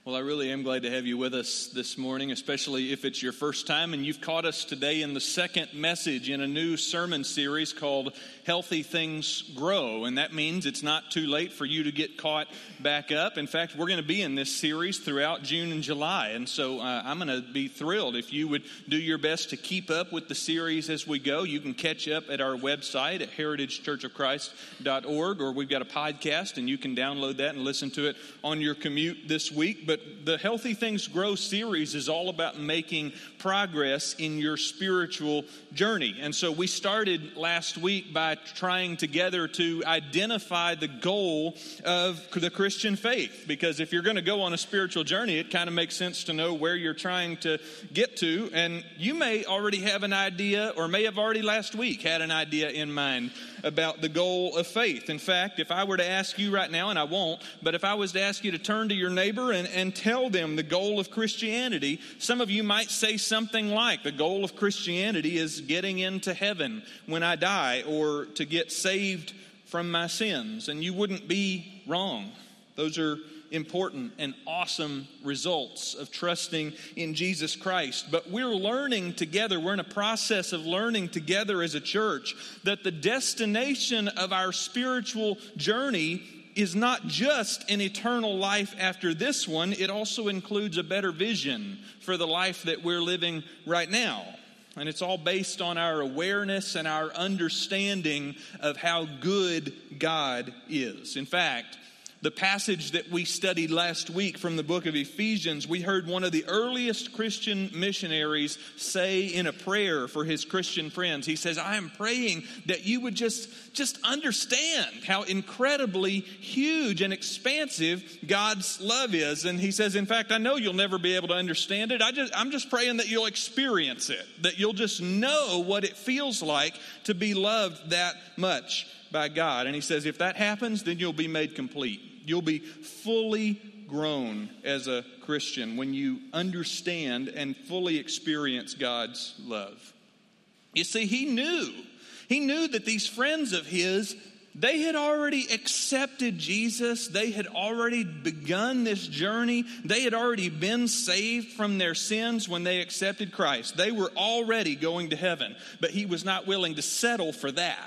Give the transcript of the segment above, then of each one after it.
Well, I really am glad to have you with us this morning, especially if it's your first time and you've caught us today in the second message in a new sermon series called Healthy Things Grow. And that means it's not too late for you to get caught back up. In fact, we're going to be in this series throughout June and July. And so I'm going to be thrilled if you would do your best to keep up with the series as we go. You can catch up at our website at heritagechurchofchrist.org, or we've got a podcast and you can download that and listen to it on your commute this week. But the Healthy Things Grow series is all about making progress in your spiritual journey. And so we started last week by trying together to identify the goal of the Christian faith. Because if you're going to go on a spiritual journey, it kind of makes sense to know where you're trying to get to. And you may already have an idea, or may have already last week had an idea in mind about the goal of faith. In fact, if I were to ask you right now, and I won't, but if I was to ask you to turn to your neighbor and tell them the goal of Christianity, some of you might say something like, the goal of Christianity is getting into heaven when I die, or to get saved from my sins. And you wouldn't be wrong. Those are important and awesome results of trusting in Jesus Christ. But we're learning together, we're in a process of learning together as a church, that the destination of our spiritual journey is not just an eternal life after this one, it also includes a better vision for the life that we're living right now. And it's all based on our awareness and our understanding of how good God is. In fact, the passage that we studied last week from the book of Ephesians, we heard one of the earliest Christian missionaries say in a prayer for his Christian friends. He says, I am praying that you would just understand how incredibly huge and expansive God's love is. And he says, in fact, I know you'll never be able to understand it. I'm just praying that you'll experience it, that you'll just know what it feels like to be loved that much by God. And he says, if that happens, then you'll be made complete. You'll be fully grown as a Christian when you understand and fully experience God's love. You see, he knew that these friends of his, they had already accepted Jesus. They had already begun this journey. They had already been saved from their sins when they accepted Christ. They were already going to heaven, but he was not willing to settle for that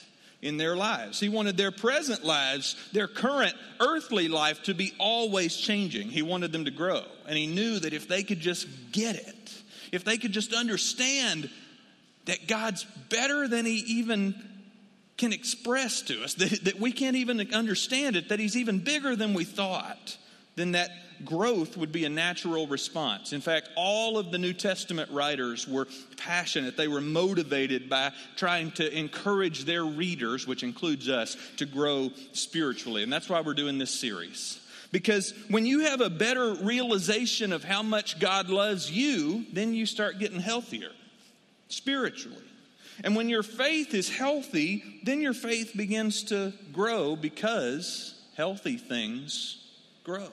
in their lives. He wanted their present lives, their current earthly life, to be always changing. He wanted them to grow. And he knew that if they could just get it, if they could just understand that God's better than he even can express to us, that we can't even understand it, that he's even bigger than we thought, then that growth would be a natural response. In fact, all of the New Testament writers were passionate. They were motivated by trying to encourage their readers, which includes us, to grow spiritually. And that's why we're doing this series. Because when you have a better realization of how much God loves you, then you start getting healthier spiritually. And when your faith is healthy, then your faith begins to grow, because healthy things grow.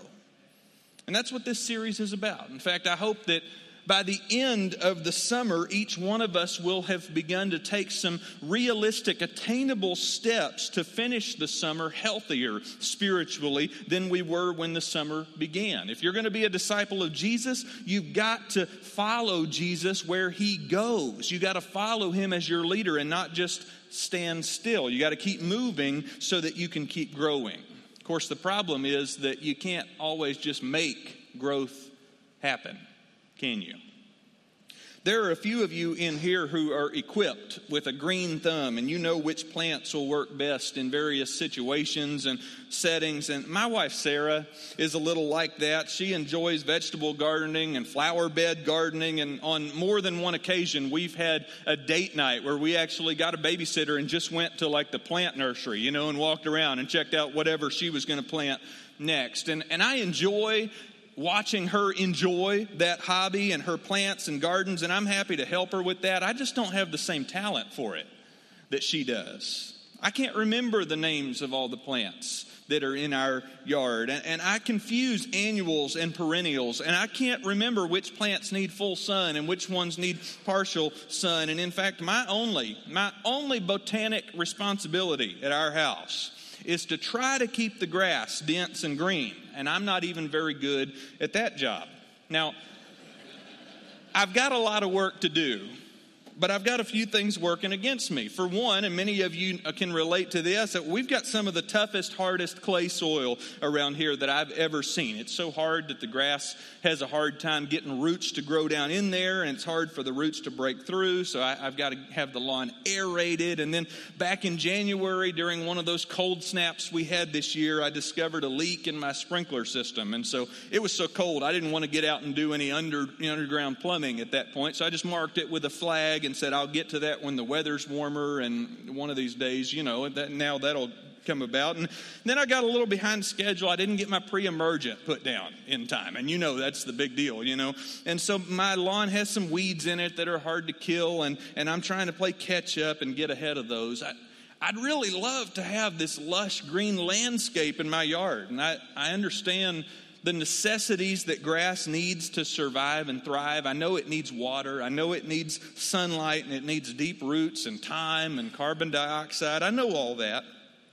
And that's what this series is about. In fact, I hope that by the end of the summer, each one of us will have begun to take some realistic, attainable steps to finish the summer healthier spiritually than we were when the summer began. If you're going to be a disciple of Jesus, you've got to follow Jesus where he goes. You've got to follow him as your leader and not just stand still. You got to keep moving so that you can keep growing. Of course, the problem is that you can't always just make growth happen, can you? There are a few of you in here who are equipped with a green thumb, and you know which plants will work best in various situations and settings. And my wife, Sarah, is a little like that. She enjoys vegetable gardening and flower bed gardening. And on more than one occasion, we've had a date night where we actually got a babysitter and just went to like the plant nursery, and walked around and checked out whatever she was going to plant next. And I enjoy watching her enjoy that hobby and her plants and gardens, and I'm happy to help her with that. I just don't have the same talent for it that she does. I can't remember the names of all the plants that are in our yard, and I confuse annuals and perennials, and I can't remember which plants need full sun and which ones need partial sun. And in fact, my only botanic responsibility at our house is to try to keep the grass dense and green. And I'm not even very good at that job. Now, I've got a lot of work to do, but I've got a few things working against me. For one, and many of you can relate to this, that we've got some of the toughest, hardest clay soil around here that I've ever seen. It's so hard that the grass has a hard time getting roots to grow down in there, and it's hard for the roots to break through, so I've got to have the lawn aerated. And then back in January, during one of those cold snaps we had this year, I discovered a leak in my sprinkler system. And so it was so cold, I didn't want to get out and do any underground plumbing at that point, so I just marked it with a flag and said, I'll get to that when the weather's warmer, and one of these days, now that'll come about. And then I got a little behind schedule. I didn't get my pre-emergent put down in time, and that's the big deal, And so my lawn has some weeds in it that are hard to kill, and I'm trying to play catch up and get ahead of those. I'd really love to have this lush green landscape in my yard, and I understand the necessities that grass needs to survive and thrive. I know it needs water. I know it needs sunlight, and it needs deep roots and time and carbon dioxide. I know all that.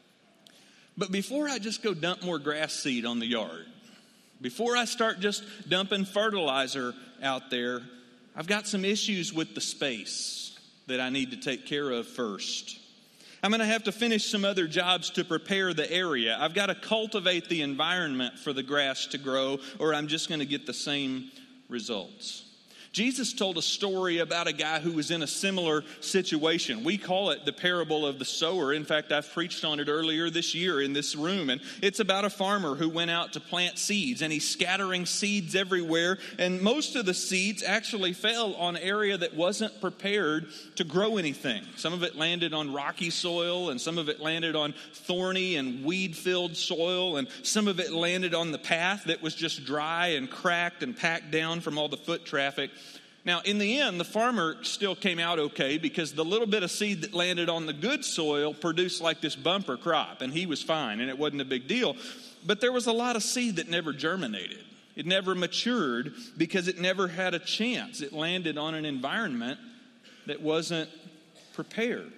But before I just go dump more grass seed on the yard, before I start just dumping fertilizer out there, I've got some issues with the space that I need to take care of first. I'm going to have to finish some other jobs to prepare the area. I've got to cultivate the environment for the grass to grow, or I'm just going to get the same results. Jesus told a story about a guy who was in a similar situation. We call it the parable of the sower. In fact, I've preached on it earlier this year in this room. And it's about a farmer who went out to plant seeds, and he's scattering seeds everywhere. And most of the seeds actually fell on area that wasn't prepared to grow anything. Some of it landed on rocky soil, and some of it landed on thorny and weed-filled soil, and some of it landed on the path that was just dry and cracked and packed down from all the foot traffic. Now, in the end, the farmer still came out okay, because the little bit of seed that landed on the good soil produced like this bumper crop, and he was fine, and it wasn't a big deal. But there was a lot of seed that never germinated. It never matured because it never had a chance. It landed on an environment that wasn't prepared.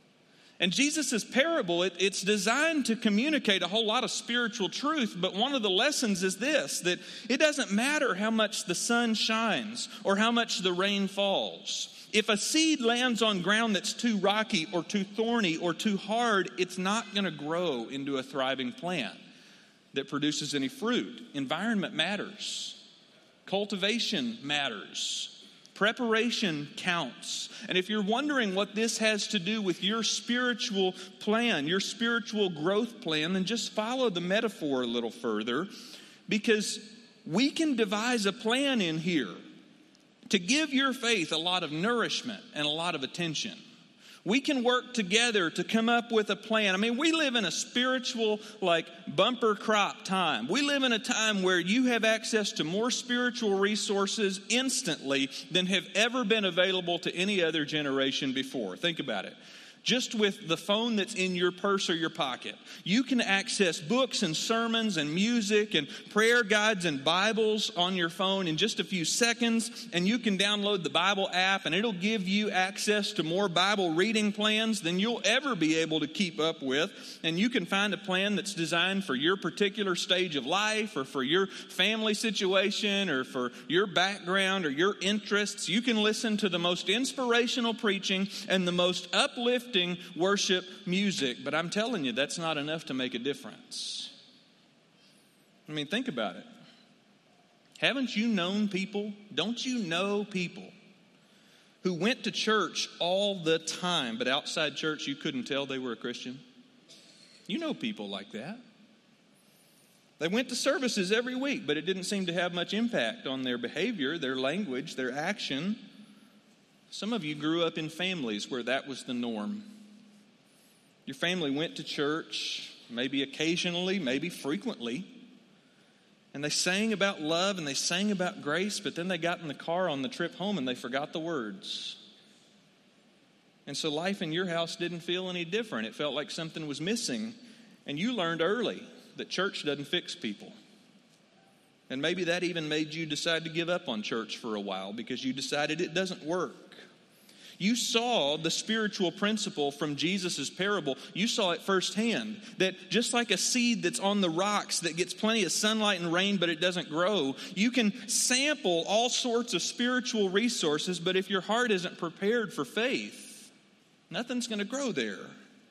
And Jesus' parable, it's designed to communicate a whole lot of spiritual truth, but one of the lessons is this, that it doesn't matter how much the sun shines or how much the rain falls. If a seed lands on ground that's too rocky or too thorny or too hard, it's not going to grow into a thriving plant that produces any fruit. Environment matters. Cultivation matters. Preparation counts. And if you're wondering what this has to do with your spiritual plan, your spiritual growth plan, then just follow the metaphor a little further, because we can devise a plan in here to give your faith a lot of nourishment and a lot of attention. We can work together to come up with a plan. I mean, we live in a spiritual, bumper crop time. We live in a time where you have access to more spiritual resources instantly than have ever been available to any other generation before. Think about it. Just with the phone that's in your purse or your pocket, you can access books and sermons and music and prayer guides and Bibles on your phone in just a few seconds. And you can download the Bible app, and it'll give you access to more Bible reading plans than you'll ever be able to keep up with. And you can find a plan that's designed for your particular stage of life, or for your family situation, or for your background or your interests. You can listen to the most inspirational preaching and the most uplifting worship music, but I'm telling you, that's not enough to make a difference. I mean, think about it. Haven't you known people? Don't you know people who went to church all the time, but outside church you couldn't tell they were a Christian? You know people like that. They went to services every week, but it didn't seem to have much impact on their behavior, their language, their action. Some of you grew up in families where that was the norm. Your family went to church, maybe occasionally, maybe frequently, and they sang about love and they sang about grace, but then they got in the car on the trip home and they forgot the words. And so life in your house didn't feel any different. It felt like something was missing. And you learned early that church doesn't fix people. And maybe that even made you decide to give up on church for a while, because you decided it doesn't work. You saw the spiritual principle from Jesus' parable. You saw it firsthand. That just like a seed that's on the rocks that gets plenty of sunlight and rain, but it doesn't grow, you can sample all sorts of spiritual resources, but if your heart isn't prepared for faith, nothing's going to grow there.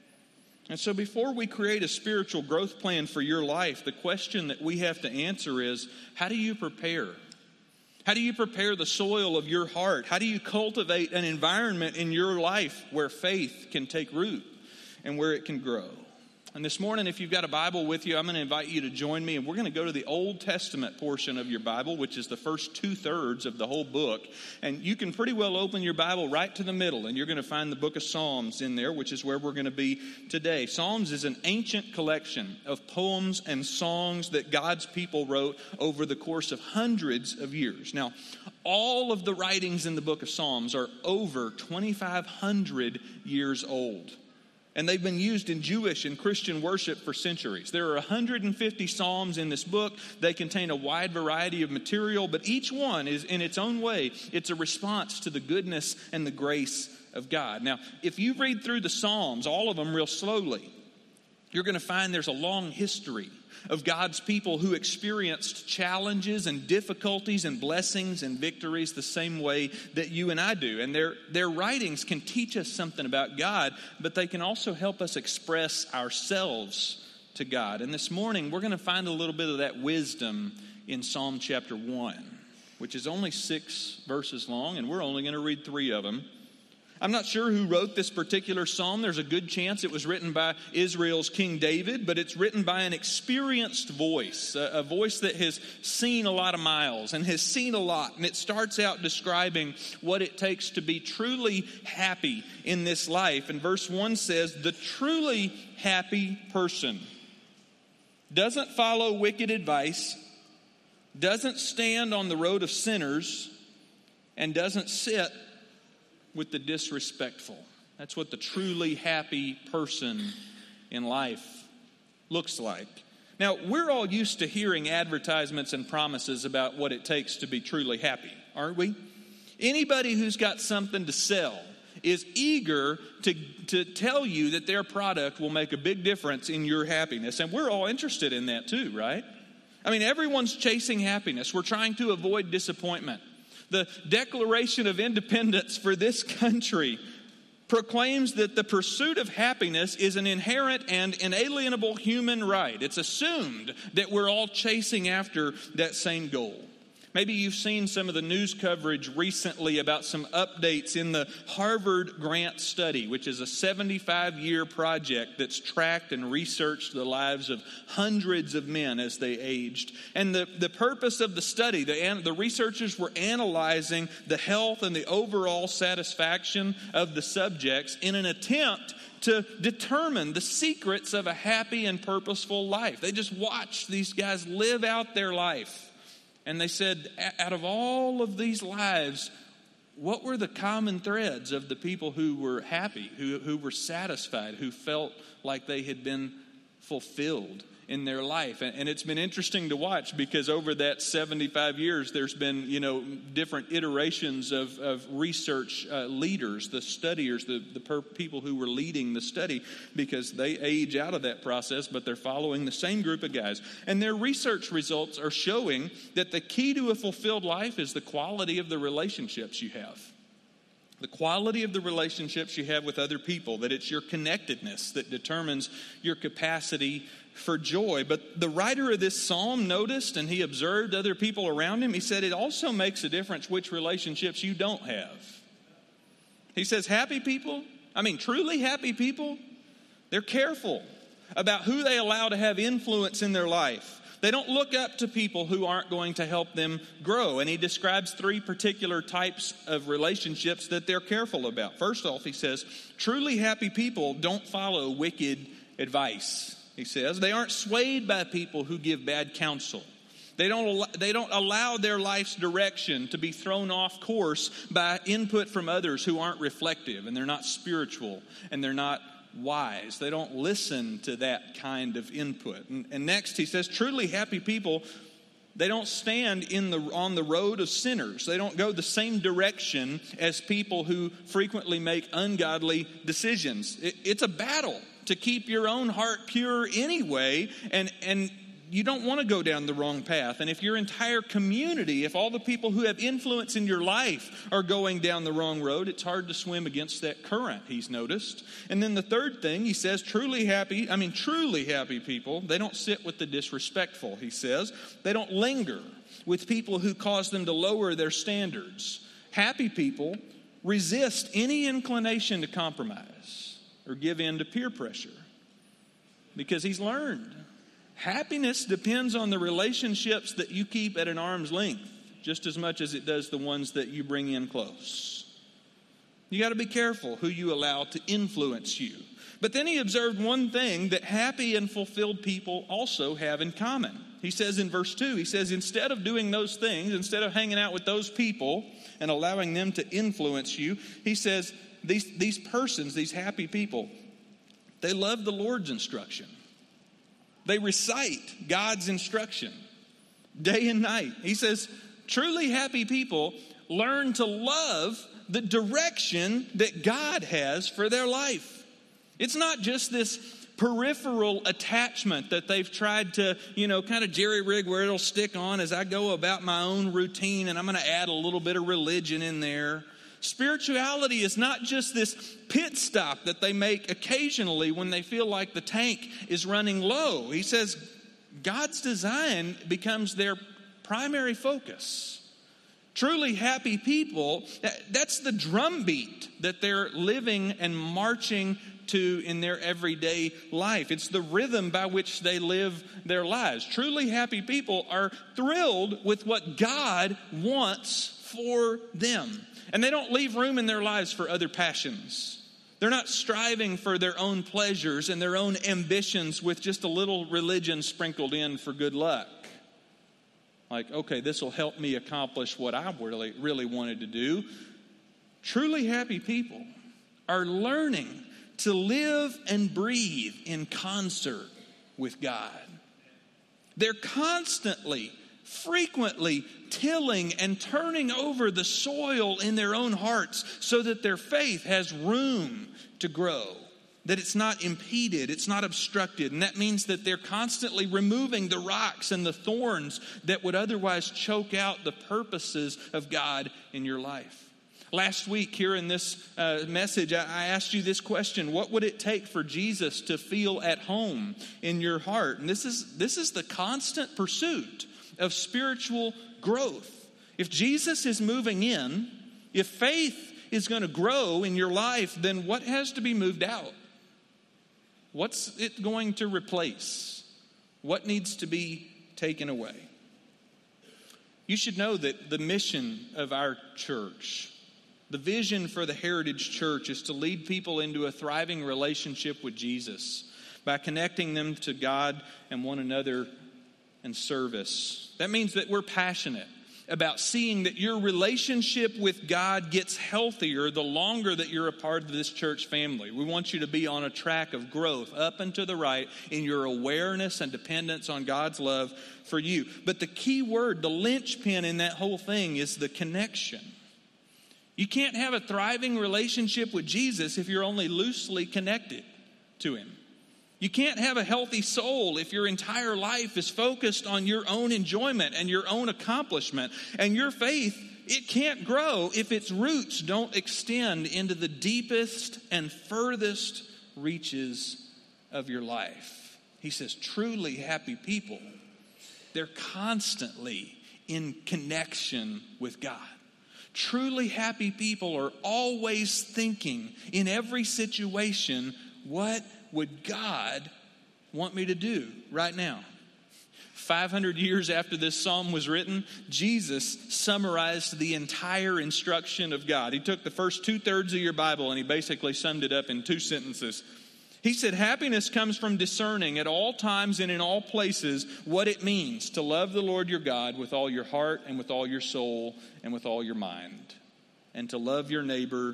And so before we create a spiritual growth plan for your life, the question that we have to answer is, how do you prepare? How do you prepare the soil of your heart? How do you cultivate an environment in your life where faith can take root and where it can grow? And this morning, if you've got a Bible with you, I'm going to invite you to join me, and we're going to go to the Old Testament portion of your Bible, which is the first 2/3 of the whole book. And you can pretty well open your Bible right to the middle, and you're going to find the book of Psalms in there, which is where we're going to be today. Psalms is an ancient collection of poems and songs that God's people wrote over the course of hundreds of years. Now, all of the writings in the book of Psalms are over 2,500 years old. And they've been used in Jewish and Christian worship for centuries. There are 150 psalms in this book. They contain a wide variety of material, but each one is, in its own way, it's a response to the goodness and the grace of God. Now, if you read through the psalms, all of them real slowly, you're going to find there's a long history of God's people who experienced challenges and difficulties and blessings and victories the same way that you and I do. And their writings can teach us something about God, but they can also help us express ourselves to God. And this morning, we're going to find a little bit of that wisdom in Psalm chapter 1, which is only 6 verses long, and we're only going to read 3 of them. I'm not sure who wrote this particular psalm. There's a good chance it was written by Israel's King David, but it's written by an experienced voice, a voice that has seen a lot of miles and has seen a lot. And it starts out describing what it takes to be truly happy in this life. And verse 1 says, "The truly happy person doesn't follow wicked advice, doesn't stand on the road of sinners, and doesn't sit with the disrespectful." That's what the truly happy person in life looks like. Now, we're all used to hearing advertisements and promises about what it takes to be truly happy, aren't we? Anybody who's got something to sell is eager to tell you that their product will make a big difference in your happiness. And we're all interested in that too, right? I mean, everyone's chasing happiness. We're trying to avoid disappointment. The Declaration of Independence for this country proclaims that the pursuit of happiness is an inherent and inalienable human right. It's assumed that we're all chasing after that same goal. Maybe you've seen some of the news coverage recently about some updates in the Harvard Grant Study, which is a 75-year project that's tracked and researched the lives of hundreds of men as they aged. And the purpose of the study, the researchers were analyzing the health and the overall satisfaction of the subjects in an attempt to determine the secrets of a happy and purposeful life. They just watched these guys live out their life. And they said, out of all of these lives, what were the common threads of the people who were happy, who were satisfied, who felt like they had been fulfilled in their life? And it's been interesting to watch, because over that 75 years, there's been, different iterations of research leaders, the studiers, the people who were leading the study, because they age out of that process, but they're following the same group of guys. And their research results are showing that the key to a fulfilled life is the quality of the relationships you have. The quality of the relationships you have with other people, that it's your connectedness that determines your capacity for joy. But the writer of this psalm noticed, and he observed other people around him, he said it also makes a difference which relationships you don't have. He says happy people, truly happy people, they're careful about who they allow to have influence in their life. They don't look up to people who aren't going to help them grow. And he describes 3 particular types of relationships that they're careful about. First off, he says, truly happy people don't follow wicked advice. He says, they aren't swayed by people who give bad counsel. They don't allow their life's direction to be thrown off course by input from others who aren't reflective, and they're not spiritual, and they're not wise. They don't listen to that kind of input. And next he says, truly happy people, They don't stand on the road of sinners. They don't go the same direction as people who frequently make ungodly decisions. It's a battle to keep your own heart pure anyway, and you don't want to go down the wrong path. And if your entire community, if all the people who have influence in your life are going down the wrong road, it's hard to swim against that current, he's noticed. And then the third thing, he says, truly happy people, they don't sit with the disrespectful, he says. They don't linger with people who cause them to lower their standards. Happy people resist any inclination to compromise or give in to peer pressure, because he's learned happiness depends on the relationships that you keep at an arm's length just as much as it does the ones that you bring in close. You got to be careful who you allow to influence you. But then he observed one thing that happy and fulfilled people also have in common. He says in verse 2, he says, instead of doing those things, instead of hanging out with those people and allowing them to influence you, he says, these persons, these happy people, they love the Lord's instruction. They recite God's instruction day and night. He says, truly happy people learn to love the direction that God has for their life. It's not just this peripheral attachment that they've tried to, kind of jerry-rig where it'll stick on as I go about my own routine, and I'm going to add a little bit of religion in there. Spirituality is not just this pit stop that they make occasionally when they feel like the tank is running low. He says God's design becomes their primary focus. Truly happy people, that's the drumbeat that they're living and marching to in their everyday life. It's the rhythm by which they live their lives. Truly happy people are thrilled with what God wants for them. And they don't leave room in their lives for other passions. They're not striving for their own pleasures and their own ambitions with just a little religion sprinkled in for good luck. Like, okay, this will help me accomplish what I really wanted to do. Truly happy people are learning to live and breathe in concert with God. They're constantly, frequently tilling and turning over the soil in their own hearts so that their faith has room to grow, that it's not impeded, it's not obstructed. And that means that they're constantly removing the rocks and the thorns that would otherwise choke out the purposes of God in your life. Last week here in this message, I asked you this question: what would it take for Jesus to feel at home in your heart? And this is the constant pursuit of spiritual growth. If Jesus is moving in, if faith is going to grow in your life, then what has to be moved out? What's it going to replace? What needs to be taken away? You should know that the mission of our church, the vision for the Heritage Church, is to lead people into a thriving relationship with Jesus by connecting them to God and one another and service. That means that we're passionate about seeing that your relationship with God gets healthier the longer that you're a part of this church family. We want you to be on a track of growth up and to the right in your awareness and dependence on God's love for you. But the key word, the linchpin in that whole thing, is the connection. You can't have a thriving relationship with Jesus if you're only loosely connected to him. You can't have a healthy soul if your entire life is focused on your own enjoyment and your own accomplishment. And your faith, it can't grow if its roots don't extend into the deepest and furthest reaches of your life. He says, truly happy people, they're constantly in connection with God. Truly happy people are always thinking in every situation, what would God want me to do right now? 500 years after this psalm was written, Jesus summarized the entire instruction of God. He took the first 2/3 of your Bible and he basically summed it up in 2 sentences. He said, happiness comes from discerning at all times and in all places what it means to love the Lord your God with all your heart and with all your soul and with all your mind, and to love your neighbor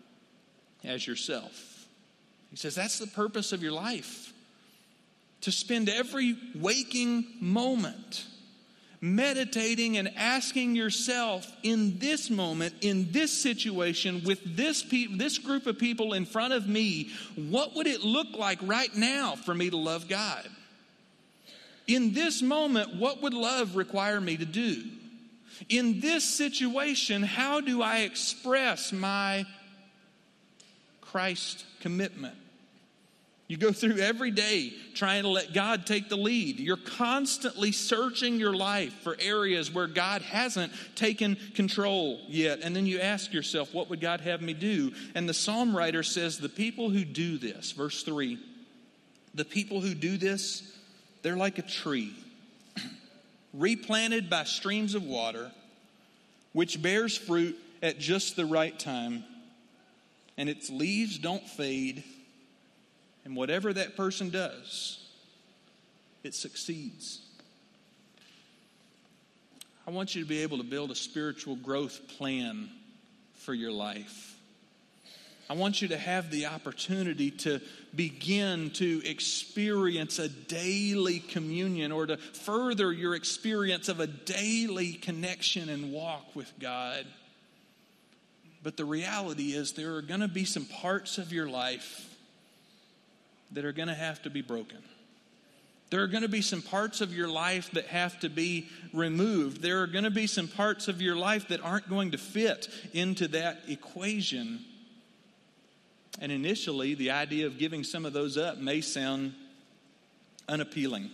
as yourself. He says that's the purpose of your life. To spend every waking moment meditating and asking yourself in this moment, in this situation, with this group of people in front of me, what would it look like right now for me to love God? In this moment, what would love require me to do? In this situation, how do I express my Christ commitment? You go through every day trying to let God take the lead. You're constantly searching your life for areas where God hasn't taken control yet. And then you ask yourself, what would God have me do? And the psalm writer says, the people who do this, verse 3, the people who do this, they're like a tree, replanted by streams of water, which bears fruit at just the right time, and its leaves don't fade, and whatever that person does, it succeeds. I want you to be able to build a spiritual growth plan for your life. I want you to have the opportunity to begin to experience a daily communion, or to further your experience of a daily connection and walk with God. But the reality is there are going to be some parts of your life that are going to have to be broken. There are going to be some parts of your life that have to be removed. There are going to be some parts of your life that aren't going to fit into that equation. And initially, the idea of giving some of those up may sound unappealing.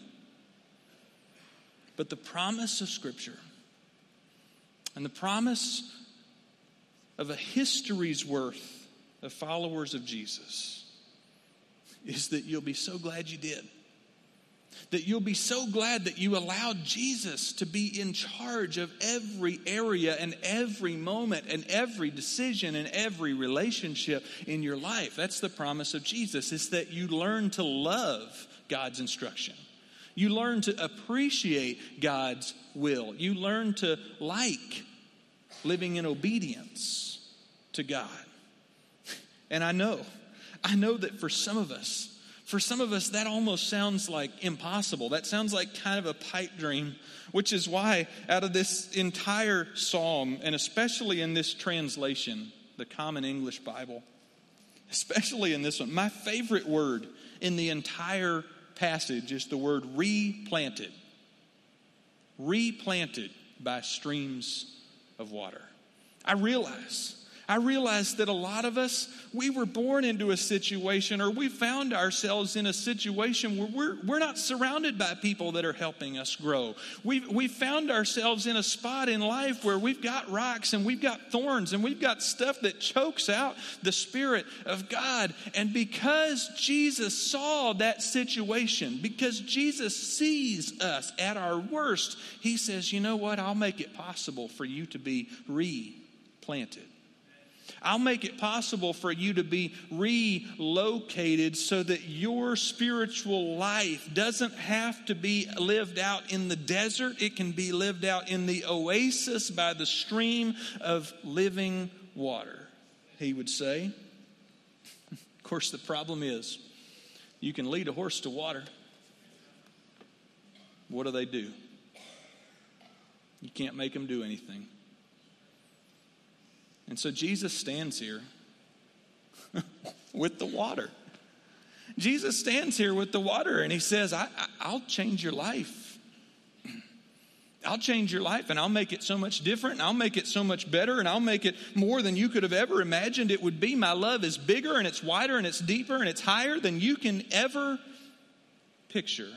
But the promise of Scripture and the promise of a history's worth of followers of Jesus is that you'll be so glad you did. That you'll be so glad that you allowed Jesus to be in charge of every area and every moment and every decision and every relationship in your life. That's the promise of Jesus, is that you learn to love God's instruction. You learn to appreciate God's will. You learn to like living in obedience to God. And I know that for some of us, that almost sounds like impossible. That sounds like kind of a pipe dream, which is why out of this entire psalm, and especially in this translation, the Common English Bible, especially in this one, my favorite word in the entire passage is the word replanted. Replanted by streams of water. I realize that a lot of us, we were born into a situation, or we found ourselves in a situation where we're not surrounded by people that are helping us grow. We found ourselves in a spot in life where we've got rocks and we've got thorns and we've got stuff that chokes out the Spirit of God. And because Jesus saw that situation, because Jesus sees us at our worst, He says, you know what? I'll make it possible for you to be replanted. I'll make it possible for you to be relocated so that your spiritual life doesn't have to be lived out in the desert. It can be lived out in the oasis by the stream of living water, he would say. Of course, the problem is you can lead a horse to water. What do? You can't make them do anything. And so Jesus stands here with the water. Jesus stands here with the water and He says, I'll change your life. I'll change your life, and I'll make it so much different, and I'll make it so much better, and I'll make it more than you could have ever imagined it would be. My love is bigger, and it's wider, and it's deeper, and it's higher than you can ever picture.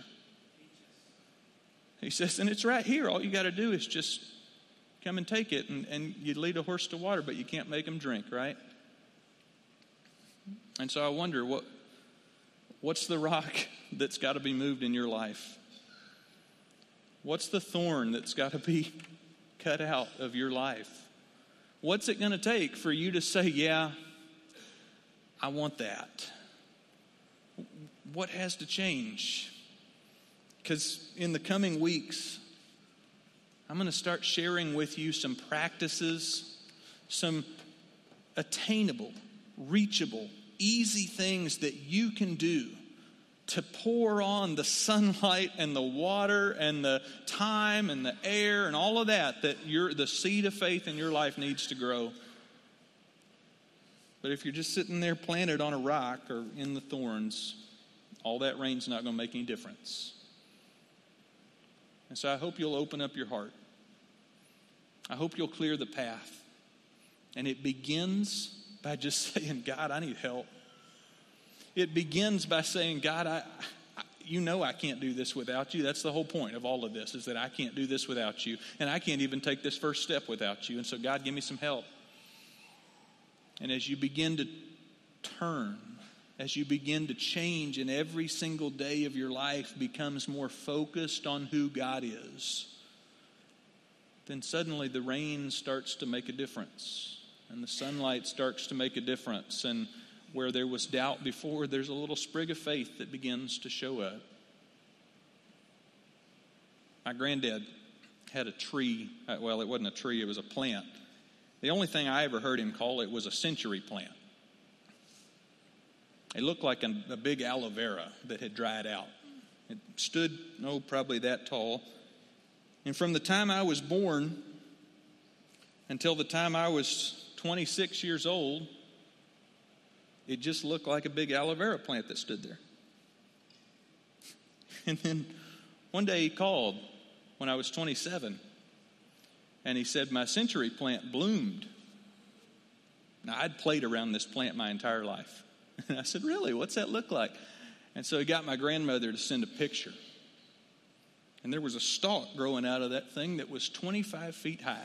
He says, and it's right here. All you got to do is just come and take it, and you lead a horse to water, but you can't make him drink, right? And so I wonder, what's the rock that's got to be moved in your life? What's the thorn that's got to be cut out of your life? What's it going to take for you to say, yeah, I want that? What has to change? Because in the coming weeks, I'm going to start sharing with you some practices, some attainable, reachable, easy things that you can do to pour on the sunlight and the water and the time and the air and all of that the seed of faith in your life needs to grow. But if you're just sitting there planted on a rock or in the thorns, all that rain's not going to make any difference. And so I hope you'll open up your heart. I hope you'll clear the path. And it begins by just saying, God, I need help. It begins by saying, God, I can't do this without you. That's the whole point of all of this, is that I can't do this without you. And I can't even take this first step without you. And so, God, give me some help. And as you begin to turn, as you begin to change, and every single day of your life becomes more focused on who God is, then suddenly the rain starts to make a difference. And the sunlight starts to make a difference. And where there was doubt before, there's a little sprig of faith that begins to show up. My granddad had a tree. Well, it wasn't a tree, it was a plant. The only thing I ever heard him call it was a century plant. It looked like a big aloe vera that had dried out. It stood, probably that tall. And from the time I was born until the time I was 26 years old, it just looked like a big aloe vera plant that stood there. And then one day he called when I was 27, and he said, my century plant bloomed. Now, I'd played around this plant my entire life. And I said, really? What's that look like? And so he got my grandmother to send a picture. And there was a stalk growing out of that thing that was 25 feet high.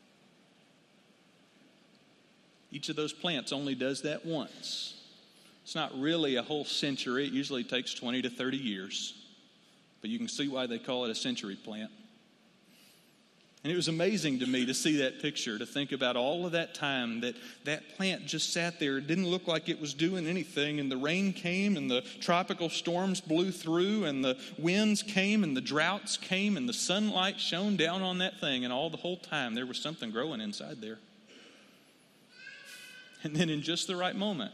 Each of those plants only does that once. It's not really a whole century. It usually takes 20 to 30 years. But you can see why they call it a century plant. And it was amazing to me to see that picture, to think about all of that time that plant just sat there. It didn't look like it was doing anything. And the rain came and the tropical storms blew through and the winds came and the droughts came and the sunlight shone down on that thing. And all the whole time there was something growing inside there. And then in just the right moment,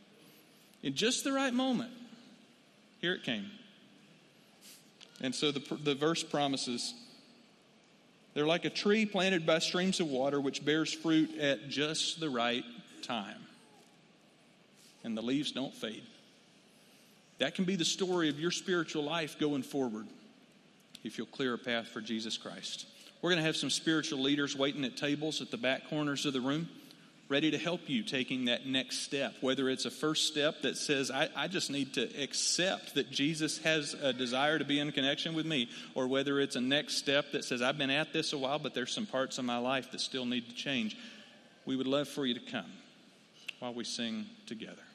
here it came. And so the verse promises, they're like a tree planted by streams of water which bears fruit at just the right time. And the leaves don't fade. That can be the story of your spiritual life going forward if you'll clear a path for Jesus Christ. We're going to have some spiritual leaders waiting at tables at the back corners of the room, ready to help you taking that next step, whether it's a first step that says, I just need to accept that Jesus has a desire to be in connection with me, or whether it's a next step that says, I've been at this a while, but there's some parts of my life that still need to change. We would love for you to come while we sing together.